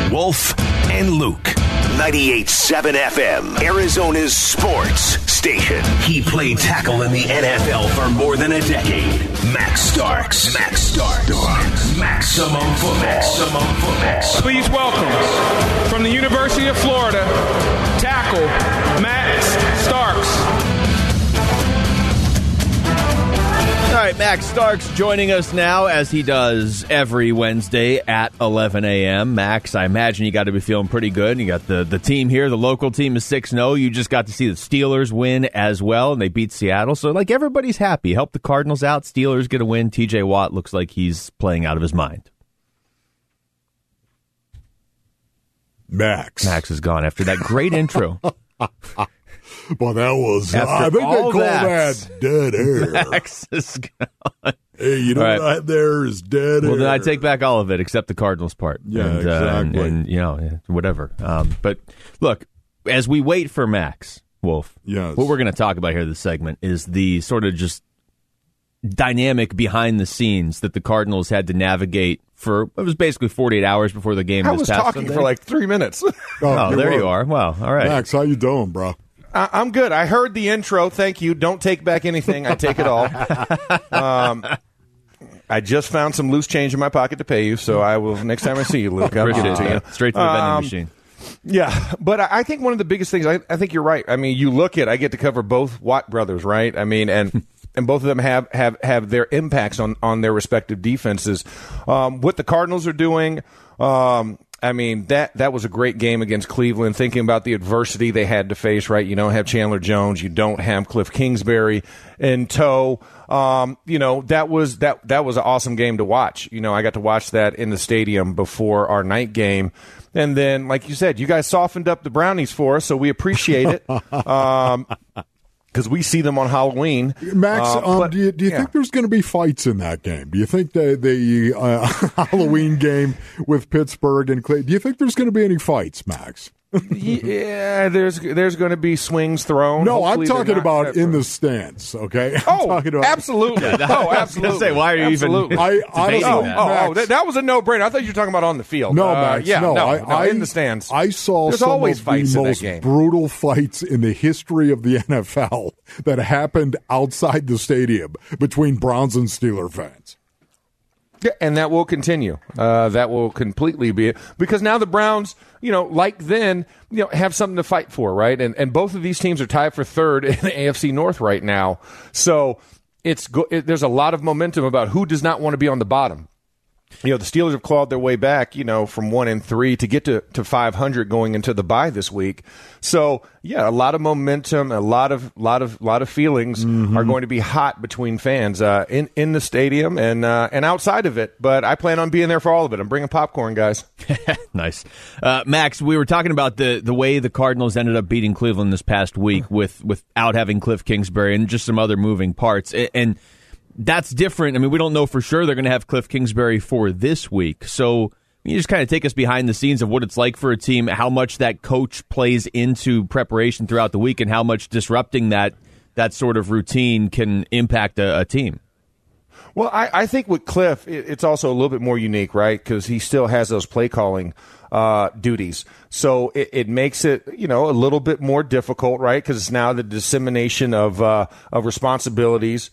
Wolf and Luke. 98.7 FM, Arizona's sports station. He played tackle in the NFL for more than a decade. Max Starks. Maximum football. Please welcome, from the University of Florida, tackle Max Starks. All right, Max Starks joining us now, as he does every Wednesday at 11 a.m. Max, I imagine you got to be feeling pretty good. You got the team here. The local team is 6-0. You just got to see the Steelers win as well, and they beat Seattle. So, everybody's happy. Help the Cardinals out. Steelers get a win. T.J. Watt looks like he's playing out of his mind. Max is gone after that great intro. Well, that was, I think they call that dead air. Max is gone. Hey, you know right. There is dead air. Well, then I take back all of it except the Cardinals part. Yeah, exactly. And whatever. But look, as we wait for Max, Wolf, yes. What we're going to talk about here this segment is the sort of just dynamic behind the scenes that the Cardinals had to navigate for, it was basically 48 hours before the game was past talking Sunday. for like 3 minutes. Oh, there you are. Wow. All right. Max, how you doing, bro? I'm good. I heard the intro. Thank you. Don't take back anything. I take it all. I just found some loose change in my pocket to pay you, so I will, next time I see you, Luke, I'll give it to you. Straight to the vending machine. Yeah, but I think one of the biggest things, I think you're right. I mean, you look at, I get to cover both Watt brothers, right? I mean, and both of them have their impacts on their respective defenses. What the Cardinals are doing, I mean, that was a great game against Cleveland, thinking about the adversity they had to face, right? You don't have Chandler Jones. You don't have Cliff Kingsbury in tow. That was an awesome game to watch. I got to watch that in the stadium before our night game. And then, like you said, you guys softened up the Brownies for us, so we appreciate it. Because we see them on Halloween. Max, do you think there's going to be fights in that game? Do you think the Halloween game with Pittsburgh and Cleveland, do you think there's going to be any fights, Max? Yeah, there's going to be swings thrown. No, hopefully I'm talking about in the stands, okay? Absolutely. Absolutely. Say, why are you even debating that? That was a no-brainer. I thought you were talking about on the field. No, Max. No, in the stands. I saw there's some always of fights the in most that game. brutal fights in the history of the NFL that happened outside the stadium between Browns and Steeler fans. Yeah, and that will continue. That will completely be it. Because now the Browns, like then, have something to fight for, right? And both of these teams are tied for third in the AFC North right now. So there's a lot of momentum about who does not want to be on the bottom. The Steelers have clawed their way back, from 1-3 to get to 500 going into the bye this week. So yeah, a lot of momentum, a lot of feelings are going to be hot between fans in the stadium and outside of it. But I plan on being there for all of it. I'm bringing popcorn, guys. Nice, Max. We were talking about the way the Cardinals ended up beating Cleveland this past week without having Cliff Kingsbury and just some other moving parts and. That's different. I mean, we don't know for sure they're going to have Cliff Kingsbury for this week. So you just kind of take us behind the scenes of what it's like for a team, how much that coach plays into preparation throughout the week, and how much disrupting that sort of routine can impact a team. Well, I think with Cliff, it's also a little bit more unique, right? Because he still has those play calling duties. So it makes it, a little bit more difficult, right? Because it's now the dissemination of responsibilities.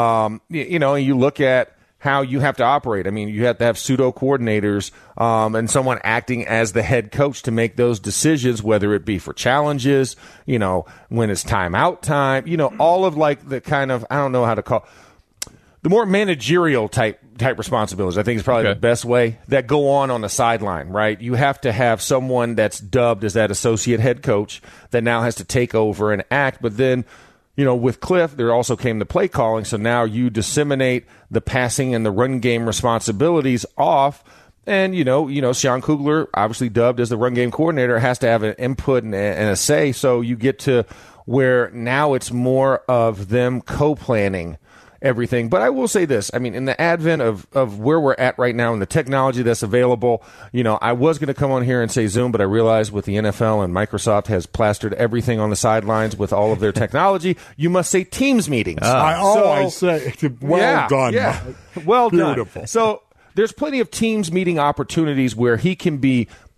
You look at how you have to operate. I mean, you have to have pseudo coordinators and someone acting as the head coach to make those decisions, whether it be for challenges, when it's timeout time, all of like the kind of, I don't know how to call the more managerial type responsibilities, I think is probably the best way that go on the sideline, right? You have to have someone that's dubbed as that associate head coach that now has to take over and act, but then with Cliff, there also came the play calling, so now you disseminate the passing and the run game responsibilities off. And, Sean Kugler, obviously dubbed as the run game coordinator, has to have an input and a say. So you get to where now it's more of them co-planning everything. But I will say this. I mean, in the advent of where we're at right now and the technology that's available, I was going to come on here and say Zoom, but I realized with the NFL and Microsoft has plastered everything on the sidelines with all of their technology, you must say Teams meetings. I say, well done. Yeah, well Beautiful. done. So there's plenty of Teams meeting opportunities where he can be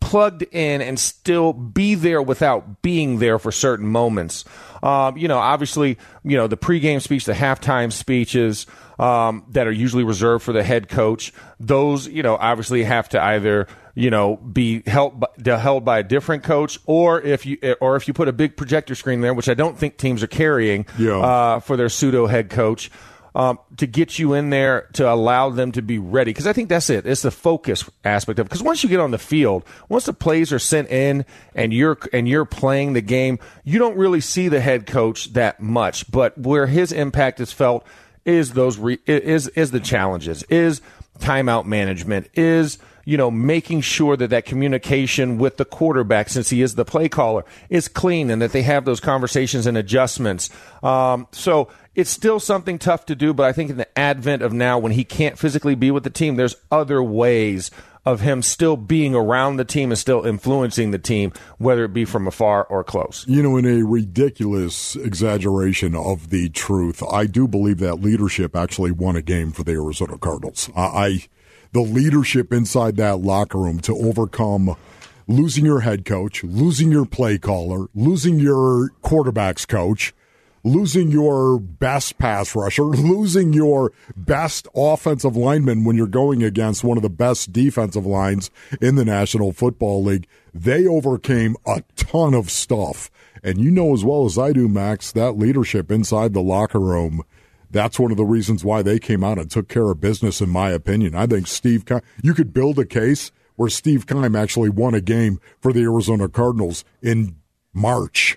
plugged in and still be there without being there for certain moments. Obviously, the pregame speech, the halftime speeches that are usually reserved for the head coach, those, obviously have to either, be held by a different coach, or if you put a big projector screen there, which I don't think teams are carrying for their pseudo head coach, to get you in there to allow them to be ready. Because I think that's it. It's the focus aspect of it. Because once you get on the field, once the plays are sent in and you're playing the game, you don't really see the head coach that much. But where his impact is felt is is the challenges, is timeout management, is making sure that communication with the quarterback, since he is the play caller, is clean and that they have those conversations and adjustments. So it's still something tough to do, but I think in the advent of now, when he can't physically be with the team, there's other ways of him still being around the team and still influencing the team, whether it be from afar or close. In a ridiculous exaggeration of the truth, I do believe that leadership actually won a game for the Arizona Cardinals. The leadership inside that locker room to overcome losing your head coach, losing your play caller, losing your quarterback's coach, losing your best pass rusher, losing your best offensive lineman when you're going against one of the best defensive lines in the National Football League. They overcame a ton of stuff. And you know as well as I do, Max, that leadership inside the locker room, that's one of the reasons why they came out and took care of business, in my opinion. I think Steve Keim, you could build a case where Steve Keim actually won a game for the Arizona Cardinals in March.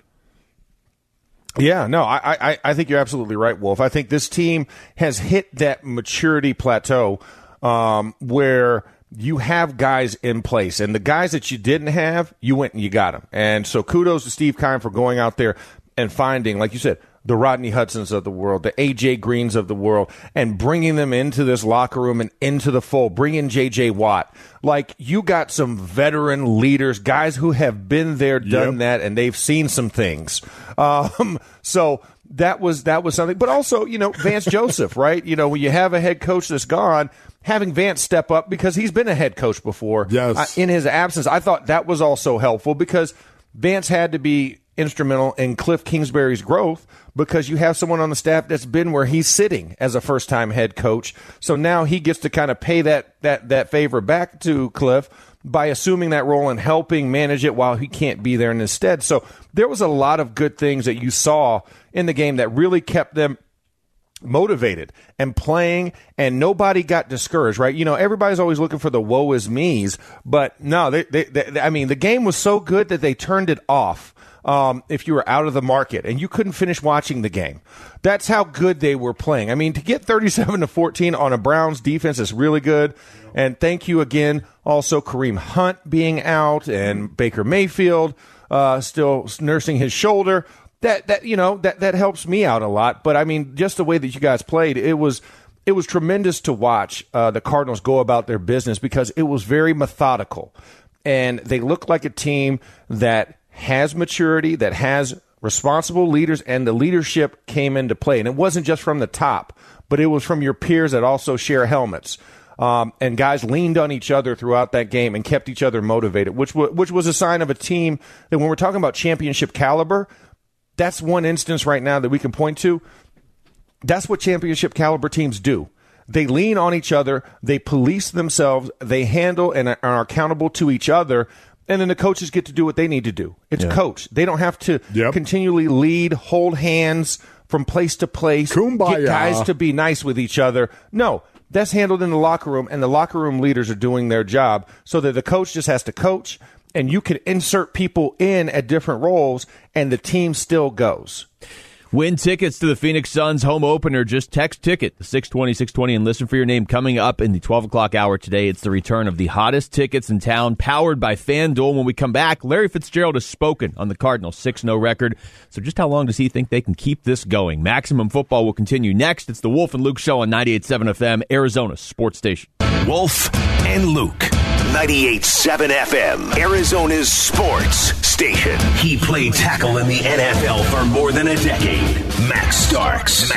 Yeah, no, I think you're absolutely right, Wolf. I think this team has hit that maturity plateau where you have guys in place. And the guys that you didn't have, you went and you got them. And so kudos to Steve Keim for going out there and finding, like you said, the Rodney Hudsons of the world, the A.J. Greens of the world, and bringing them into this locker room and into the fold. Bring in J.J. Watt. Like, you got some veteran leaders, guys who have been there, done that, and they've seen some things. So that was something. But also, Vance Joseph, right? When you have a head coach that's gone, having Vance step up because he's been a head coach before. Yes. In his absence, I thought that was also helpful because Vance had to be instrumental in Cliff Kingsbury's growth because you have someone on the staff that's been where he's sitting as a first-time head coach. So now he gets to kind of pay that favor back to Cliff by assuming that role and helping manage it while he can't be there instead. So there was a lot of good things that you saw in the game that really kept them motivated and playing, and nobody got discouraged, right? Everybody's always looking for the woe is me's, but no, the game was so good that they turned it off. If you were out of the market and you couldn't finish watching the game. That's how good they were playing. I mean, to get 37-14 on a Browns defense is really good. And thank you again, also Kareem Hunt being out and Baker Mayfield still nursing his shoulder. That helps me out a lot. But I mean, just the way that you guys played, it was tremendous to watch the Cardinals go about their business because it was very methodical. And they looked like a team that has maturity, that has responsible leaders, and the leadership came into play. And it wasn't just from the top, but it was from your peers that also share helmets. And guys leaned on each other throughout that game and kept each other motivated, which was a sign of a team that when we're talking about championship caliber, that's one instance right now that we can point to. That's what championship caliber teams do. They lean on each other, they police themselves, they handle and are accountable to each other, and then the coaches get to do what they need to do. It's coach. They don't have to continually lead, hold hands from place to place, Kumbaya. Get guys to be nice with each other. No, that's handled in the locker room, and the locker room leaders are doing their job so that the coach just has to coach, and you can insert people in at different roles, and the team still goes. Win tickets to the Phoenix Suns home opener. Just text ticket to 620-620 and listen for your name. Coming up in the 12 o'clock hour today, it's the return of the hottest tickets in town, powered by FanDuel. When we come back, Larry Fitzgerald has spoken on the Cardinals' 6-0 record. So just how long does he think they can keep this going? Maximum Football will continue next. It's the Wolf and Luke Show on 98.7 FM, Arizona's sports station. Wolf and Luke. 98.7 FM, Arizona's sports station. He played tackle in the NFL for more than a decade. Max Starks.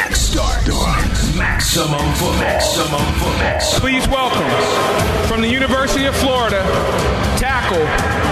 Maximum football. Please welcome, from the University of Florida, tackle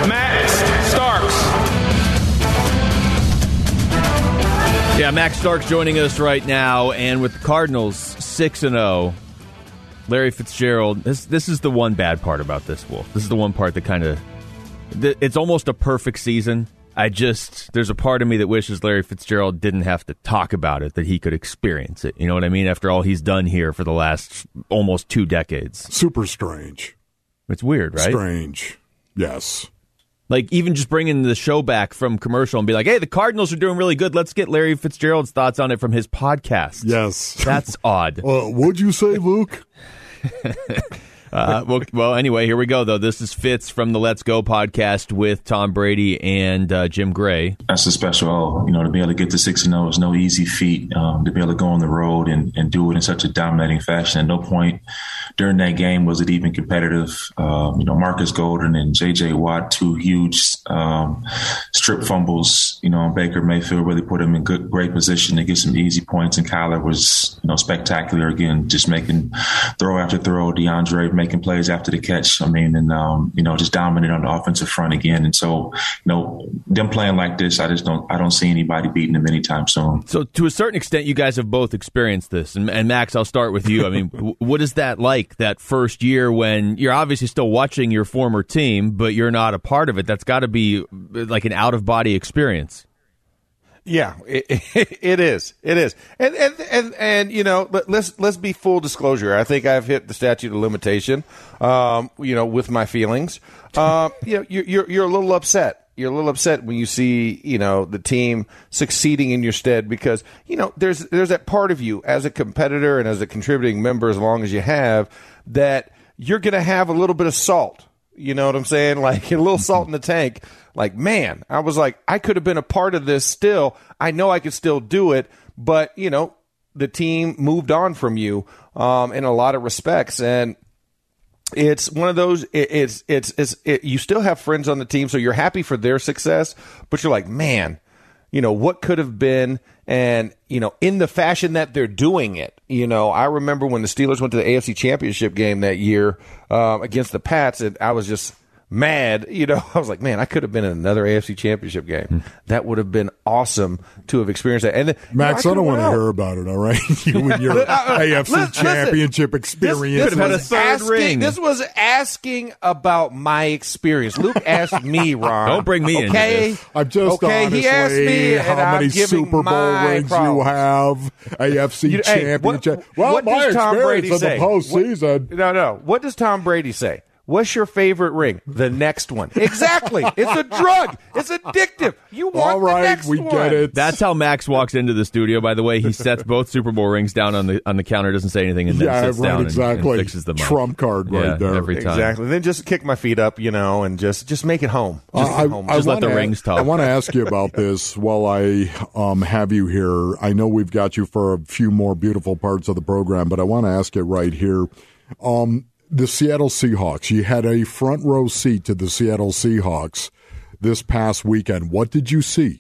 Yeah, Max Starks joining us right now, and with the Cardinals 6-0, Larry Fitzgerald, this is the one bad part about this, Wolf. This is the one part that kind of, it's almost a perfect season. There's a part of me that wishes Larry Fitzgerald didn't have to talk about it, that he could experience it. You know what I mean? After all he's done here for the last almost 2 decades. Super strange. It's weird, right? Strange. Yes. Like, even just bringing the show back from commercial and be like, hey, the Cardinals are doing really good. Let's get Larry Fitzgerald's thoughts on it from his podcast. Yes. That's odd. What'd you say, Luke? Well, anyway, here we go, though. This is Fitz from the Let's Go podcast with Tom Brady and Jim Gray. That's a special, to be able to get to 6-0 is no easy feat. To be able to go on the road and do it in such a dominating fashion. At no point during that game was it even competitive. Marcus Golden and J.J. Watt, 2 huge strip fumbles, on Baker Mayfield, really put him in great position to get some easy points. And Kyler was, spectacular again, just making throw after throw. DeAndre making plays after the catch. Just dominant on the offensive front again. And so, them playing like this, I don't see anybody beating them anytime soon. So to a certain extent, you guys have both experienced this. And Max, I'll start with you. I mean, what is that like, that first year when you're obviously still watching your former team, but you're not a part of it? That's got to be like an out-of-body experience. Yeah, it is. It is. And let's be full disclosure. I think I've hit the statute of limitation, with my feelings. You're a little upset. You're a little upset when you see, the team succeeding in your stead because, there's that part of you as a competitor and as a contributing member, as long as you have, that you're going to have a little bit of salt. You know what I'm saying? Like a little salt in the tank. Like, man, I was like, I could have been a part of this still. I know I could still do it, but, the team moved on from you in a lot of respects. And it's one of those, you still have friends on the team, so you're happy for their success, but you're like, man, what could have been, and, in the fashion that they're doing it. I remember when the Steelers went to the AFC Championship game that year against the Pats, and I was just mad. I was like, man, I could have been in another AFC Championship game. That would have been awesome to have experienced that. And then, Max, I don't want to hear about it, all right? You and your AFC Championship experience. Could have had a third ring. This was asking about my experience. Luke asked me, Ron. Don't bring me into this. I'm just honestly, he asked me, how many Super Bowl rings you have, AFC Championship. What my does Tom Brady experience in the postseason. No. What does Tom Brady say? What's your favorite ring? The next one. Exactly. It's a drug. It's addictive. You want the next one. All right, we get it. That's how Max walks into the studio, by the way. He sets both Super Bowl rings down on the counter, doesn't say anything, and then sits down and fixes them up. Trump card right there. Every time. Exactly. Then just kick my feet up, and just make it home. Just let the rings talk. I want to ask you about this while I have you here. I know we've got you for a few more beautiful parts of the program, but I want to ask you right here. The Seattle Seahawks. You had a front row seat to the Seattle Seahawks this past weekend. What did you see?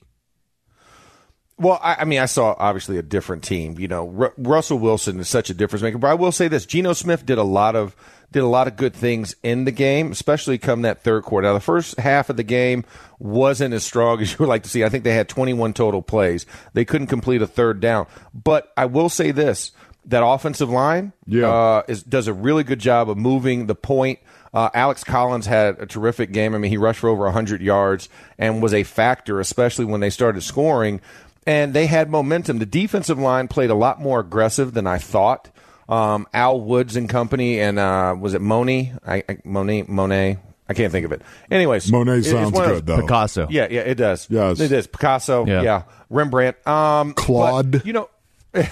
Well, I saw obviously a different team. Russell Wilson is such a difference maker. But I will say this: Geno Smith did a lot of good things in the game, especially come that third quarter. Now, the first half of the game wasn't as strong as you would like to see. I think they had 21 total plays. They couldn't complete a third down. But I will say this. That offensive line does a really good job of moving the point. Alex Collins had a terrific game. I mean, he rushed for over 100 yards and was a factor, especially when they started scoring. And they had momentum. The defensive line played a lot more aggressive than I thought. Al Woods and company, and was it Monet? Monet. I can't think of it. Anyways, Monet sounds good, though. Picasso. Yeah, it does. Yes. It is. Picasso. Yeah. Rembrandt. Claude. But,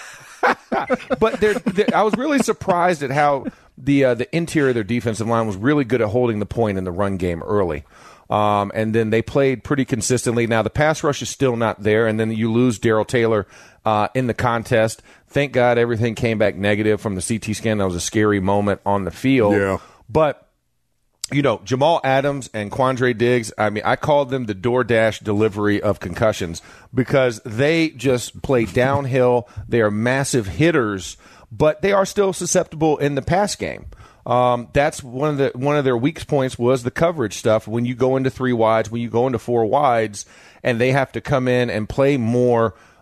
but I was really surprised at how the interior of their defensive line was really good at holding the point in the run game early. And then they played pretty consistently. Now, the pass rush is still not there, and then you lose Darrell Taylor in the contest. Thank God everything came back negative from the CT scan. That was a scary moment on the field. Yeah. But Jamal Adams and Quandre Diggs, I called them the DoorDash delivery of concussions because they just play downhill. They are massive hitters, but they are still susceptible in the pass game. That's one of their weak points was the coverage stuff. When you go into 3 wides, when you go into 4 wides, and they have to come in and play more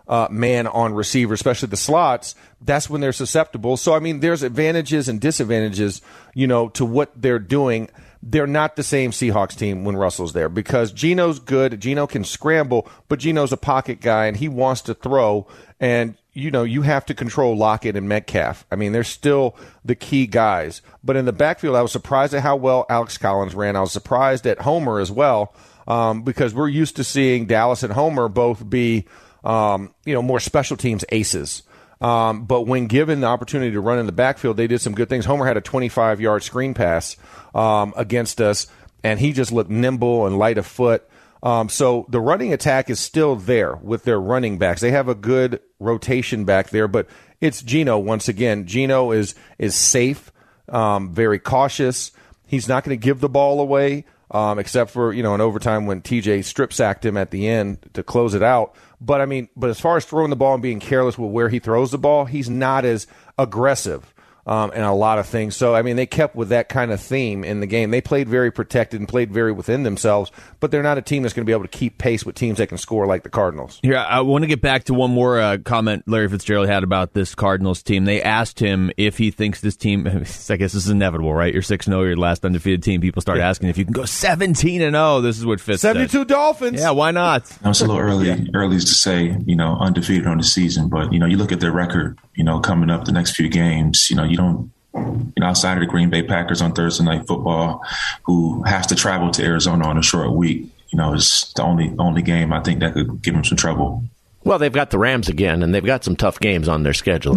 man on receiver, especially the slots, that's when they're susceptible. So, I mean, there's advantages and disadvantages, to what they're doing. They're not the same Seahawks team when Russell's there because Geno's good. Geno can scramble, but Geno's a pocket guy, and he wants to throw. And, you have to control Lockett and Metcalf. I mean, they're still the key guys. But in the backfield, I was surprised at how well Alex Collins ran. I was surprised at Homer as well because we're used to seeing Dallas and Homer both be, more special teams aces. But when given the opportunity to run in the backfield, they did some good things. Homer had a 25-yard screen pass against us, and he just looked nimble and light of foot. So the running attack is still there with their running backs. They have a good rotation back there, but it's Geno once again. Geno is safe, very cautious. He's not going to give the ball away, except for, in overtime when TJ strip sacked him at the end to close it out. But as far as throwing the ball and being careless with where he throws the ball, he's not as aggressive in a lot of things. So, they kept with that kind of theme in the game. They played very protected and played very within themselves, but they're not a team that's going to be able to keep pace with teams that can score like the Cardinals. Here, I want to get back to one more comment Larry Fitzgerald had about this Cardinals team. They asked him if he thinks this team, I guess this is inevitable, right? You're 6-0, you're your last undefeated team. People start asking if you can go 17-0. This is what Fitz 72 said. Dolphins. Yeah, why not? It's a little early to say, undefeated on the season, but, you look at their record, coming up the next few games, you don't, outside of the Green Bay Packers on Thursday Night Football, who has to travel to Arizona on a short week, is the only game I think that could give them some trouble. Well, they've got the Rams again, and they've got some tough games on their schedule. No,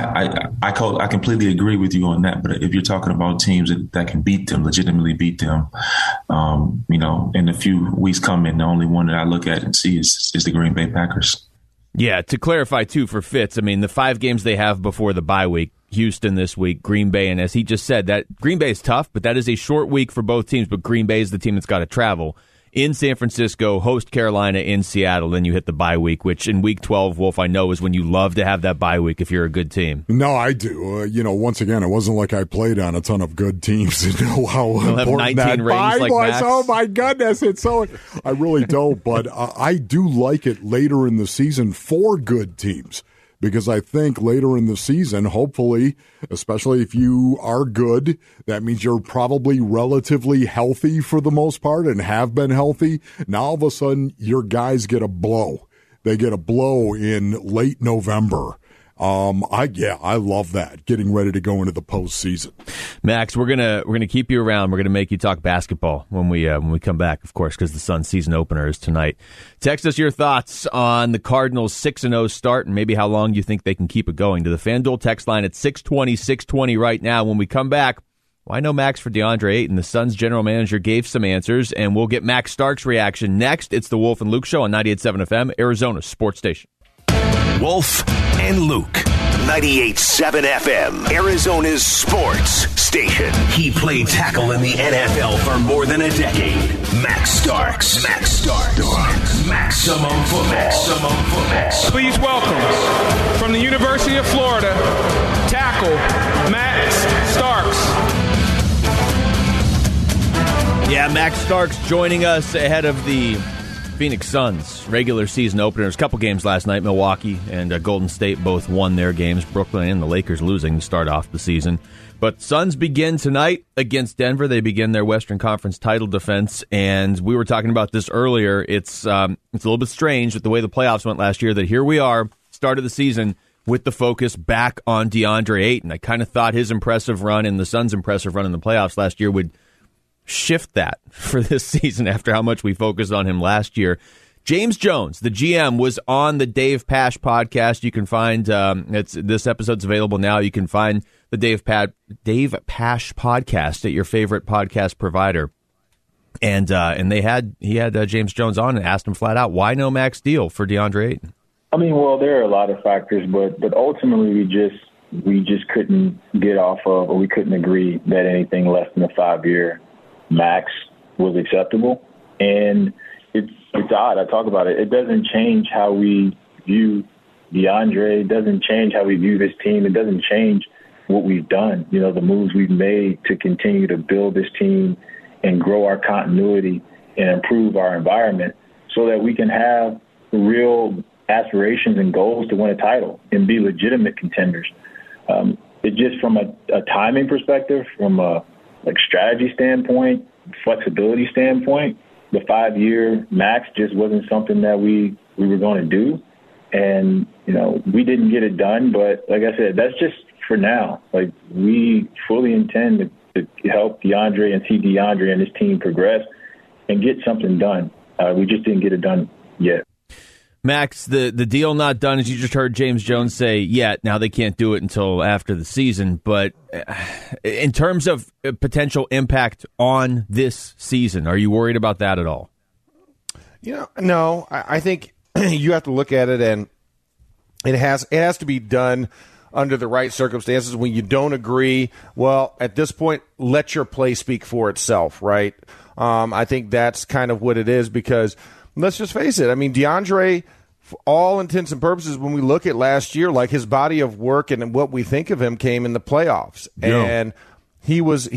I completely agree with you on that. But if you're talking about teams that can beat them, legitimately beat them, in a few weeks coming, the only one that I look at and see is the Green Bay Packers. Yeah, to clarify, too, for Fitz, the 5 games they have before the bye week, Houston this week, Green Bay, and as he just said, that Green Bay is tough, but that is a short week for both teams, but Green Bay is the team that's got to travel. In San Francisco, host Carolina, in Seattle, then you hit the bye week, which in week 12, Wolf, I know is when you love to have that bye week if you're a good team. No, I do. Once again, it wasn't like I played on a ton of good teams to know how important that bye was. Max. Oh, my goodness. I really don't, but I do like it later in the season for good teams. Because I think later in the season, hopefully, especially if you are good, that means you're probably relatively healthy for the most part and have been healthy. Now all of a sudden, your guys get a blow. They get a blow in late November. I love that. Getting ready to go into the postseason. Max, we're gonna keep you around. We're gonna make you talk basketball when we come back, of course, because the Suns season opener is tonight. Text us your thoughts on the Cardinals' 6-0 start and maybe how long you think they can keep it going to the FanDuel text line at 620 right now. When we come back, I know Max for DeAndre Ayton. The Suns general manager gave some answers, and we'll get Max Stark's reaction next. It's the Wolf and Luke Show on 98.7 FM, Arizona Sports Station. Wolf and Luke, 98.7 FM, Arizona's sports station. He played tackle in the NFL for more than a decade. Max Starks. Maximum football. Please welcome, from the University of Florida, tackle Max Starks. Yeah, Max Starks joining us ahead of the Phoenix Suns regular season openers. A couple games last night. Milwaukee and Golden State both won their games. Brooklyn and the Lakers losing to start off the season. But Suns begin tonight against Denver. They begin their Western Conference title defense. And we were talking about this earlier. It's a little bit strange with the way the playoffs went last year that here we are, start of the season, with the focus back on DeAndre Ayton. I kind of thought his impressive run and the Suns' impressive run in the playoffs last year would shift that for this season after how much we focused on him last year. James Jones, the GM, was on the Dave Pasch podcast. You can find this episode's available now. You can find the Dave Pasch podcast at your favorite podcast provider. And he had James Jones on and asked him flat out, why no max deal for DeAndre Ayton? There are a lot of factors, but ultimately we just couldn't get off of, or we couldn't agree that anything less than a 5-year max was acceptable. And it's odd. I talk about it. It doesn't change how we view DeAndre. It doesn't change how we view this team. It doesn't change what we've done. The moves we've made to continue to build this team and grow our continuity and improve our environment so that we can have real aspirations and goals to win a title and be legitimate contenders. It just from a timing perspective, from a strategy standpoint, flexibility standpoint, the 5-year max just wasn't something that we were going to do. And, we didn't get it done. But like I said, that's just for now. Like, we fully intend to help DeAndre and see DeAndre and his team progress and get something done. We just didn't get it done yet. Max, the deal not done, as you just heard James Jones say, yet. Now they can't do it until after the season. But in terms of potential impact on this season, are you worried about that at all? No. I think you have to look at it, and it has to be done under the right circumstances. When you don't agree, well, at this point, let your play speak for itself, right? I think that's kind of what it is, because let's just face it. I mean, DeAndre, for all intents and purposes, when we look at last year, like, his body of work and what we think of him came in the playoffs. Yeah. And he was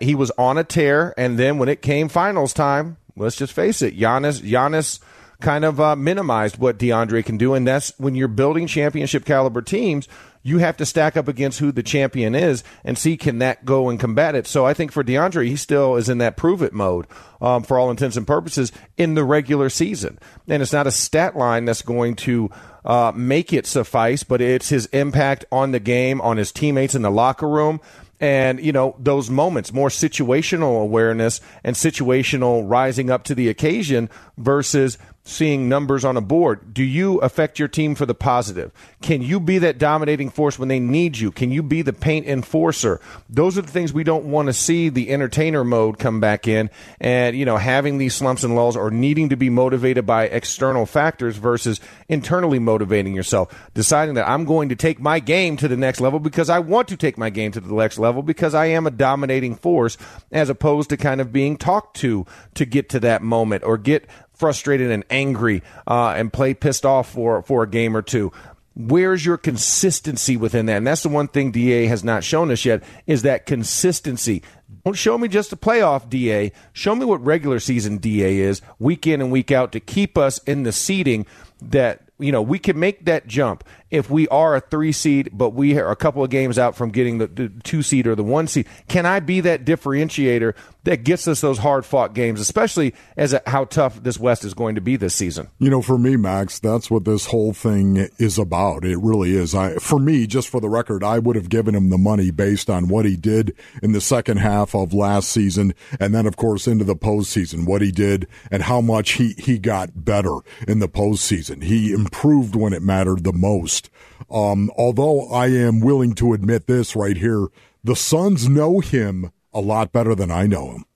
on a tear, and then when it came finals time, let's just face it, Giannis kind of minimized what DeAndre can do, and that's when you're building championship caliber teams, you have to stack up against who the champion is and see, can that go and combat it. So I think for DeAndre, he still is in that prove-it mode for all intents and purposes in the regular season. And it's not a stat line that's going to make it suffice, but it's his impact on the game, on his teammates in the locker room. And, those moments, more situational awareness and situational rising up to the occasion versus seeing numbers on a board. Do you affect your team for the positive? Can you be that dominating force when they need you? Can you be the paint enforcer? Those are the things we don't want to see the entertainer mode come back in and, having these slumps and lulls or needing to be motivated by external factors versus internally motivating yourself. Deciding that I'm going to take my game to the next level because I want to take my game to the next level because I am a dominating force, as opposed to kind of being talked to get to that moment or get frustrated and angry and play pissed off for a game or two. Where's your consistency within that? And that's the one thing DA has not shown us yet, is that consistency. Don't show me just a playoff DA. Show me what regular season DA is, week in and week out, to keep us in the seeding that, we can make that jump if we are a 3 seed, but we are a couple of games out from getting the 2 seed or the 1 seed. Can I be that differentiator that gets us those hard-fought games, especially as how tough this West is going to be this season? For me, Max, that's what this whole thing is about. It really is. For me, just for the record, I would have given him the money based on what he did in the second half of last season, and then, of course, into the postseason, what he did and how much he got better in the postseason. He improved when it mattered the most. Although I am willing to admit this right here, the Suns know him a lot better than I know him.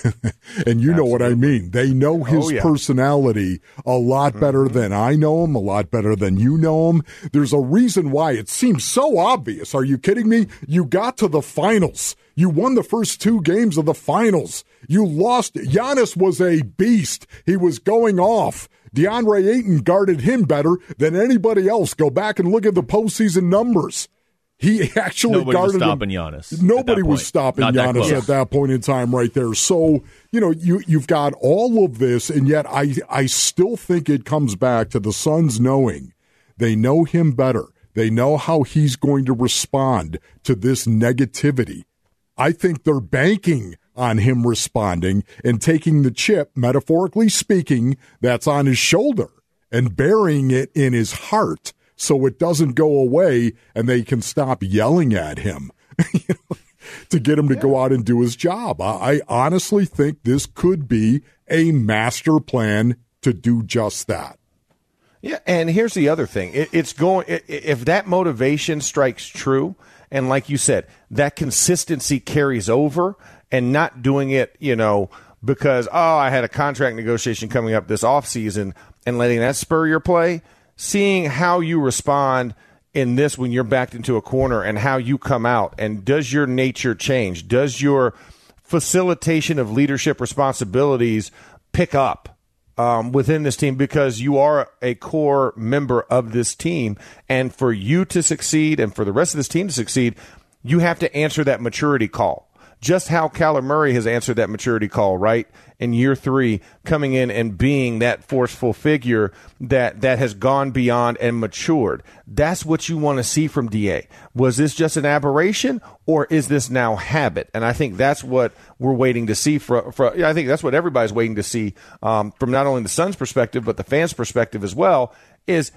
And you know what I mean. They know his personality a lot better than I know him, a lot better than you know him. There's a reason why it seems so obvious. Are you kidding me? You got to the finals. You won the first 2 games of the finals. You lost. Giannis was a beast. He was going off. DeAndre Ayton guarded him better than anybody else. Go back and look at the postseason numbers. He actually guarded him. Giannis. Nobody was stopping Giannis at that point in time right there. So, you've got all of this, and yet I still think it comes back to the Suns knowing they know him better. They know how he's going to respond to this negativity. I think they're banking on him responding and taking the chip, metaphorically speaking, that's on his shoulder and burying it in his heart so it doesn't go away and they can stop yelling at him to get him to go out and do his job. I honestly think this could be a master plan to do just that. Yeah, and here's the other thing. If that motivation strikes true, and like you said, that consistency carries over, and not doing it, because, I had a contract negotiation coming up this offseason, and letting that spur your play, seeing how you respond in this when you're backed into a corner and how you come out, and does your nature change? Does your facilitation of leadership responsibilities pick up within this team, because you are a core member of this team, and for you to succeed and for the rest of this team to succeed, you have to answer that maturity call. just how Kyler Murray has answered that maturity call, right? In year 3, coming in and being that forceful figure that has gone beyond and matured. That's what you want to see from DA. Was this just an aberration, or is this now habit? And I think that's what we're waiting to see. I think that's what everybody's waiting to see from not only the Suns' perspective, but the fans' perspective as well. Is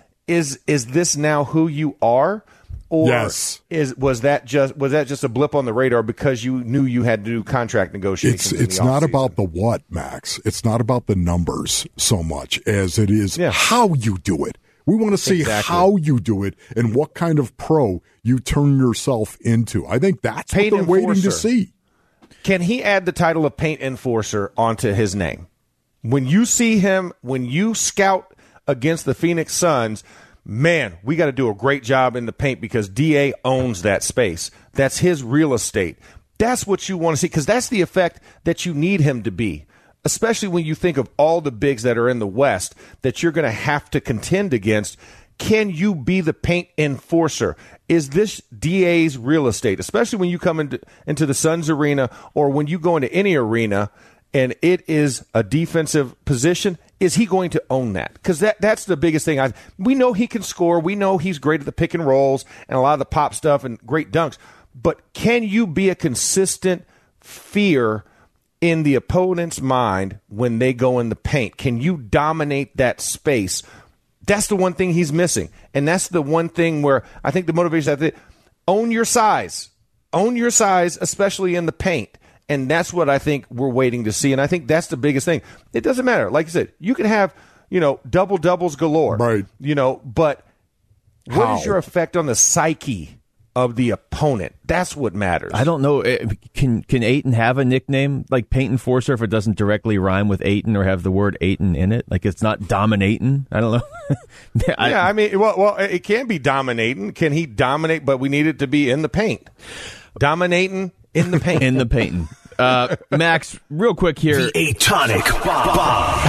this now who you are? Or yes. Was that just a blip on the radar because you knew you had to do contract negotiations? It's not about the what, Max. It's not about the numbers so much as it is how you do it. We want to see how you do it and what kind of pro you turn yourself into. I think that's what they're waiting to see. Can he add the title of paint enforcer onto his name? When you see him, when you scout against the Phoenix Suns, man, we got to do a great job in the paint because DA owns that space. That's his real estate. That's what you want to see because that's the effect that you need him to be, especially when you think of all the bigs that are in the West that you're going to have to contend against. Can you be the paint enforcer? Is this DA's real estate, especially when you come into the Suns arena or when you go into any arena and it is a defensive position? Is he going to own that? Because that's the biggest thing. We know he can score. We know he's great at the pick and rolls and a lot of the pop stuff and great dunks. But can you be a consistent fear in the opponent's mind when they go in the paint? Can you dominate that space? That's the one thing he's missing. And that's the one thing where I think the motivation is own your size. Own your size, especially in the paint. And that's what I think we're waiting to see. And I think that's the biggest thing. It doesn't matter. Like I said, you can have, double-doubles galore. Right. But what is your effect on the psyche of the opponent? That's what matters. I don't know. Can Ayton have a nickname like Paint Enforcer if it doesn't directly rhyme with Ayton or have the word Ayton in it? Like it's not dominating? I don't know. Well, it can be dominating. Can he dominate? But we need it to be in the paint. Dominating in the paint. In the paint. Max, real quick here. The Atonic Bomb.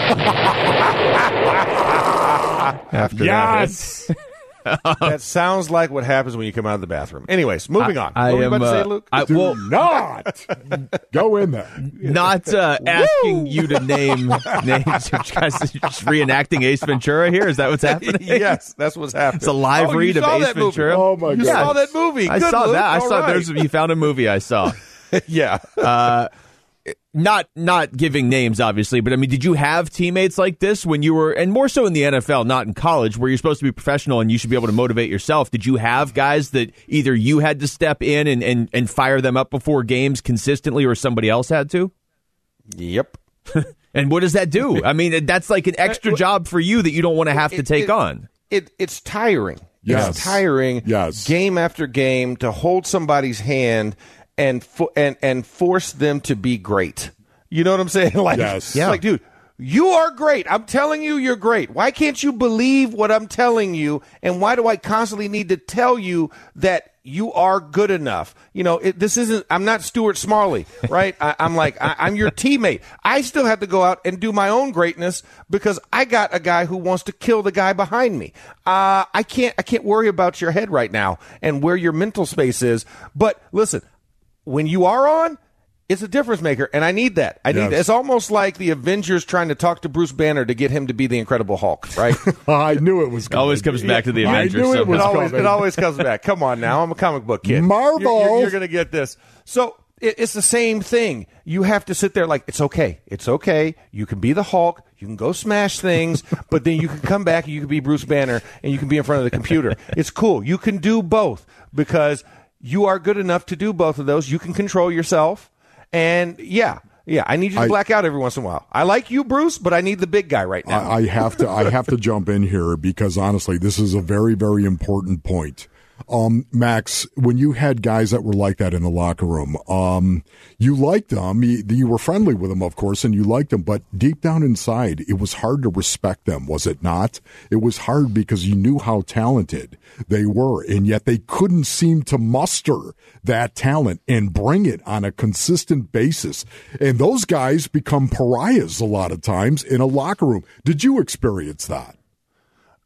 After yes. That sounds like what happens when you come out of the bathroom. Anyways, moving on. What were you about to say, Luke? Do not go in there. Not asking you to name names. You guys just reenacting Ace Ventura here? Is that what's happening? Yes, that's what's happening. It's a live read of Ace Ventura. Oh, my God. You saw that movie. I saw that. I saw there's you found a movie I saw. Yeah. Not giving names, obviously, but I mean, did you have teammates like this when you were, and more so in the NFL, not in college, where you're supposed to be professional and you should be able to motivate yourself? Did you have guys that either you had to step in and fire them up before games consistently, or somebody else had to? Yep. And what does that do? I mean, that's like an extra job for you that you don't want to have to take on. It's tiring. Yes. It's tiring. Yes. Game after game to hold somebody's hand and force them to be great. You know what I'm saying? Yes. Yeah. Like, dude, you are great. I'm telling you you're great. Why can't you believe what I'm telling you? And why do I constantly need to tell you that you are good enough? I'm not Stuart Smalley, right? I'm your teammate. I still have to go out and do my own greatness because I got a guy who wants to kill the guy behind me. I can't worry about your head right now and where your mental space is. But listen, when you are on, it's a difference maker, and I need that. It's almost like the Avengers trying to talk to Bruce Banner to get him to be the Incredible Hulk, right? I knew it was coming. Always comes back to the Avengers. I knew it was coming. It always comes back. Come on now. I'm a comic book kid. Marvel. You're going to get this. So it's the same thing. You have to sit there like, it's okay. It's okay. You can be the Hulk. You can go smash things, but then you can come back and you can be Bruce Banner and you can be in front of the computer. It's cool. You can do both because you are good enough to do both of those. You can control yourself. And yeah, I need you to black out every once in a while. I like you, Bruce, but I need the big guy right now. I have to jump in here because honestly, this is a very, very important point. Max, when you had guys that were like that in the locker room, you liked them. You were friendly with them, of course, and you liked them. But deep down inside, it was hard to respect them, was it not? It was hard because you knew how talented they were, and yet they couldn't seem to muster that talent and bring it on a consistent basis. And those guys become pariahs a lot of times in a locker room. Did you experience that?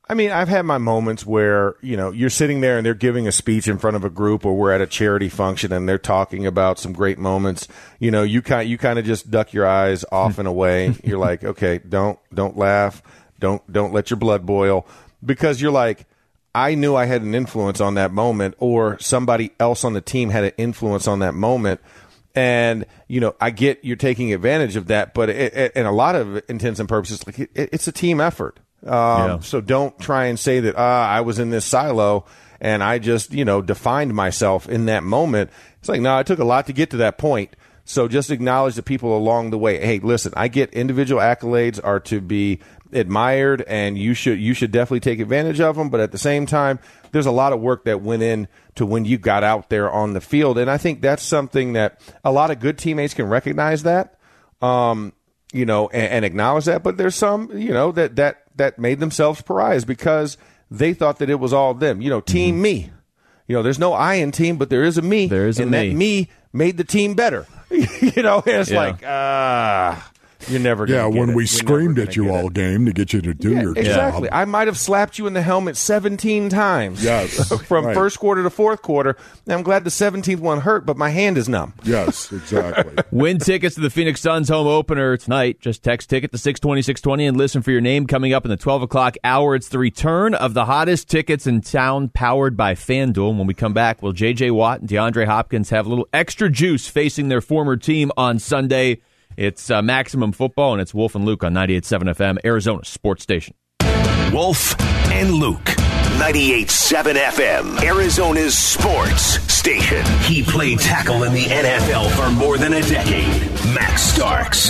I mean, I've had my moments where, you're sitting there and they're giving a speech in front of a group, or we're at a charity function and they're talking about some great moments. You kind of just duck your eyes off and away. You're like, okay, don't laugh. Don't let your blood boil, because you're like, I knew I had an influence on that moment, or somebody else on the team had an influence on that moment. And, I get you're taking advantage of that, but in a lot of intents and purposes, it's a team effort. So don't try and say that I was in this silo and I just, defined myself in that moment. It's like, no, it took a lot to get to that point. So just acknowledge the people along the way. Hey, listen, I get individual accolades are to be admired, and you should definitely take advantage of them. But at the same time, there's a lot of work that went in to when you got out there on the field. And I think that's something that a lot of good teammates can recognize that, and acknowledge that. But there's some, that made themselves pariahs because they thought that it was all them. Team me. There's no I in team, but there is a me. There is a me. And that me made the team better. It's like, you're never going to get when it. we screamed at you all game to get you to do your job. Exactly. I might have slapped you in the helmet 17 times. Yes. From first quarter to fourth quarter. And I'm glad the 17th one hurt, but my hand is numb. Yes, exactly. Win tickets to the Phoenix Suns home opener tonight. Just text ticket to 620-620 and listen for your name coming up in the 12 o'clock hour. It's the return of the hottest tickets in town, powered by FanDuel. When we come back, will J.J. Watt and DeAndre Hopkins have a little extra juice facing their former team on Sunday? It's Maximum Football, and it's Wolf and Luke on 98.7 FM, Arizona Sports Station. Wolf and Luke, 98.7 FM, Arizona's sports station. He played tackle in the NFL for more than a decade. Max Starks.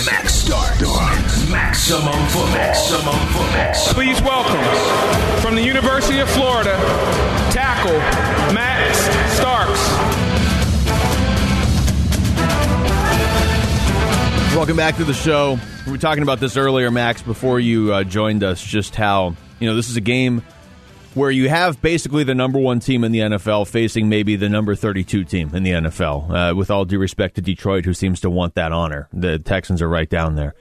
Maximum Football. Please welcome, from the University of Florida, tackle Max Starks. Welcome back to the show. We were talking about this earlier, Max, before you joined us, just how, this is a game where you have basically the number one team in the NFL facing maybe the number 32 team in the NFL, with all due respect to Detroit, who seems to want that honor. The Texans are right down there.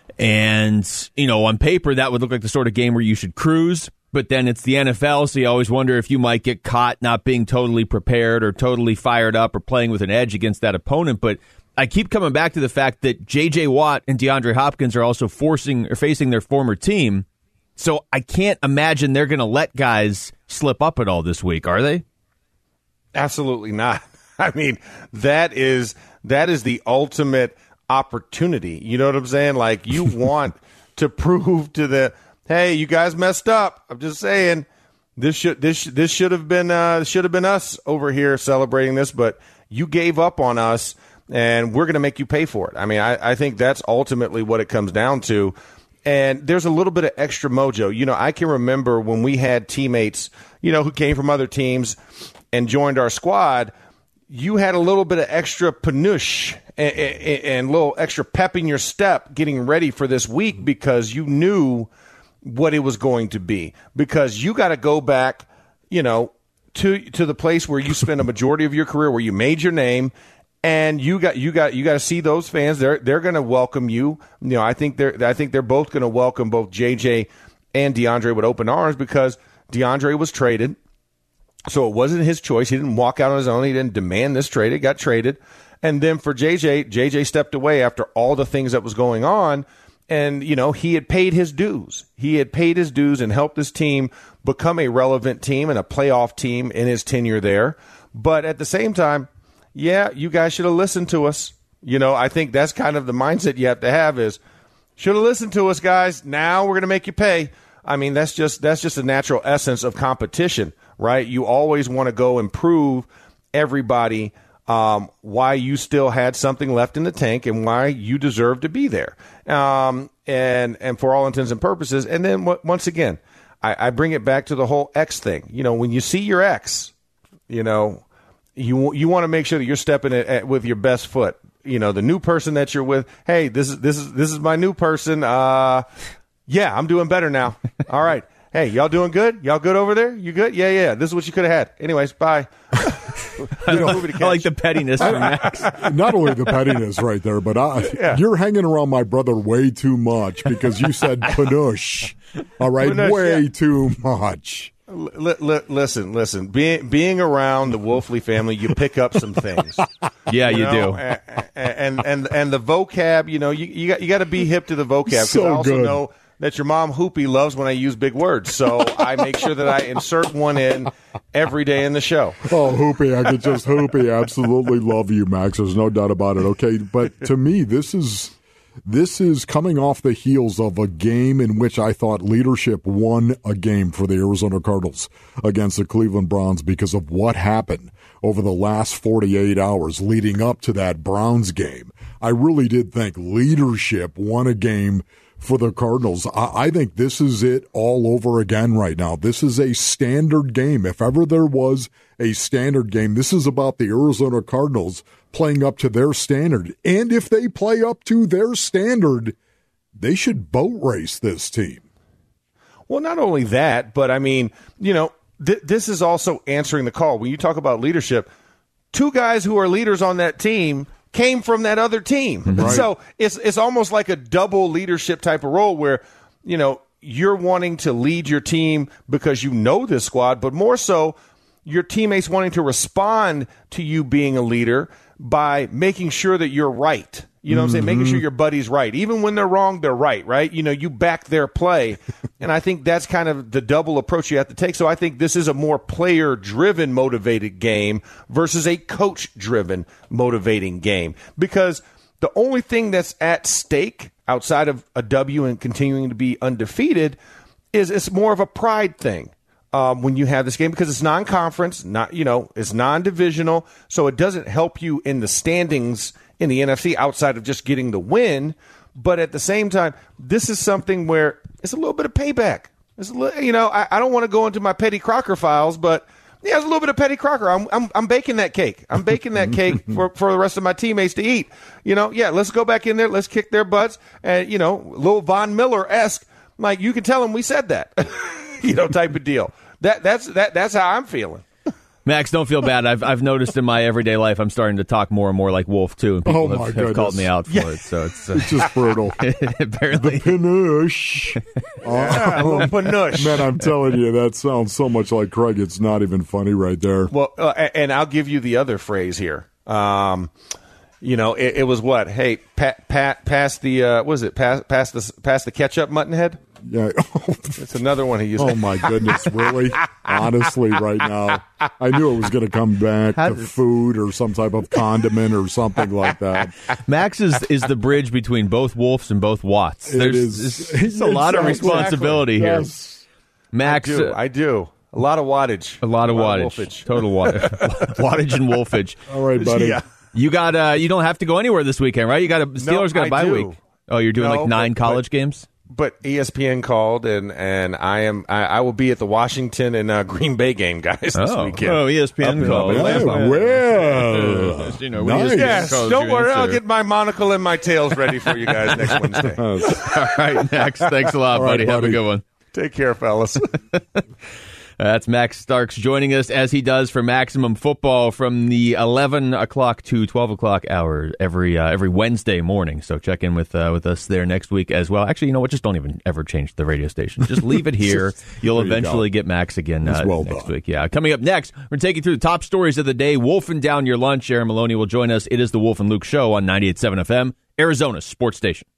And, on paper, that would look like the sort of game where you should cruise, but then it's the NFL, so you always wonder if you might get caught not being totally prepared or totally fired up or playing with an edge against that opponent. But I keep coming back to the fact that J.J. Watt and DeAndre Hopkins are also facing their former team, so I can't imagine they're going to let guys slip up at all this week, are they? Absolutely not. I mean, that is the ultimate opportunity. You know what I'm saying? Like, you want to prove to hey, you guys messed up. I'm just saying, this should have been us over here celebrating this, but you gave up on us. And we're going to make you pay for it. I mean, I think that's ultimately what it comes down to. And there's a little bit of extra mojo. I can remember when we had teammates, who came from other teams and joined our squad, you had a little bit of extra panache and a little extra pep in your step getting ready for this week, because you knew what it was going to be. Because you got to go back, to the place where you spent a majority of your career, where you made your name. And you got to see those fans. They're going to welcome you. I think they're both going to welcome both JJ and DeAndre with open arms, because DeAndre was traded, so it wasn't his choice. He didn't walk out on his own. He didn't demand this trade. It got traded. And then for JJ stepped away after all the things that was going on, and he had paid his dues. He had paid his dues and helped this team become a relevant team and a playoff team in his tenure there. But at the same time, yeah, you guys should have listened to us. I think that's kind of the mindset you have to have is, should have listened to us, guys. Now we're going to make you pay. I mean, that's just a natural essence of competition, right? You always want to go and prove everybody why you still had something left in the tank and why you deserve to be there. And for all intents and purposes. And then once again, I bring it back to the whole X thing. When you see your ex, you want to make sure that you're stepping it with your best foot. The new person that you're with. Hey, this is my new person. Yeah, I'm doing better now. All right. Hey, y'all doing good? Y'all good over there? You good? Yeah. This is what you could have had. Anyways, bye. I like the pettiness from Max. Not only the pettiness right there, but you're hanging around my brother way too much because you said panush. All right, panush, way too much. Listen. Being around the Wolfley family, you pick up some things. Yeah, you do. And the vocab, you got to be hip to the vocab. Because I also know that your mom Hoopy loves when I use big words, so I make sure that I insert one in every day in the show. Oh, Hoopy, I could just Hoopy. Absolutely love you, Max. There's no doubt about it. Okay, but to me, this is coming off the heels of a game in which I thought leadership won a game for the Arizona Cardinals against the Cleveland Browns because of what happened over the last 48 hours leading up to that Browns game. I really did think leadership won a game for the Cardinals. I think this is it all over again right now. This is a standard game. If ever there was a standard game, this is about the Arizona Cardinals playing up to their standard. And if they play up to their standard, they should boat race this team. Well, not only that, but I mean, this is also answering the call. When you talk about leadership, two guys who are leaders on that team came from that other team. Right. So it's almost like a double leadership type of role where, you're wanting to lead your team because you know this squad, but more so your teammates wanting to respond to you being a leader by making sure that you're right. You know what I'm saying? Making sure your buddy's right. Even when they're wrong, they're right, right? You back their play. And I think that's kind of the double approach you have to take. So I think this is a more player-driven, motivated game versus a coach-driven, motivating game. Because the only thing that's at stake outside of a W and continuing to be undefeated is it's more of a pride thing. When you have this game, because it's non-conference, it's non-divisional, so it doesn't help you in the standings in the NFC outside of just getting the win. But at the same time, this is something where it's a little bit of payback. It's I don't want to go into my Petty Crocker files, but yeah, it's a little bit of Petty Crocker. I'm baking that cake. I'm baking that cake for the rest of my teammates to eat. Let's go back in there. Let's kick their butts. And little Von Miller-esque, like you can tell them we said that, type of deal. That's how I'm feeling. Max, don't feel bad. I've noticed in my everyday life I'm starting to talk more and more like Wolf too, and people have called me out for it. So it's just brutal. Apparently, the panush. Panush. Man, I'm telling you, that sounds so much like Craig. It's not even funny right there. Well, and I'll give you the other phrase here. It was what? Hey, pass the what is it? Pass the ketchup, Muttonhead. Yeah, it's another one he used. Oh my goodness, really? Honestly, right now, I knew it was going to come back to food or some type of condiment or something like that. Max is the bridge between both Wolves and both Watts. It's a lot of responsibility here. Yes. Max, I do. A lot of wattage. A lot of wattage. Total wattage. Wattage and wolfage. All right, buddy. Yeah. You don't have to go anywhere this weekend, right? Steelers got a bye week. Oh, you're doing 9 college games? But ESPN called, and I will be at the Washington and Green Bay game, guys, this weekend. Oh, ESPN called. Nice. Yes, don't worry. I'll get my monocle and my tails ready for you guys next Wednesday. All right, Max. Thanks a lot, buddy. Have a good one. Take care, fellas. That's Max Starks joining us as he does for Maximum Football from the 11 o'clock to 12 o'clock hour every Wednesday morning. So check in with us there next week as well. Actually, you know what? Just don't even ever change the radio station. Just leave it here. You'll eventually get Max again next week. Yeah. Coming up next, we're going to take you through the top stories of the day. Wolfing down your lunch. Aaron Maloney will join us. It is the Wolf and Luke Show on 98.7 FM, Arizona's sports station.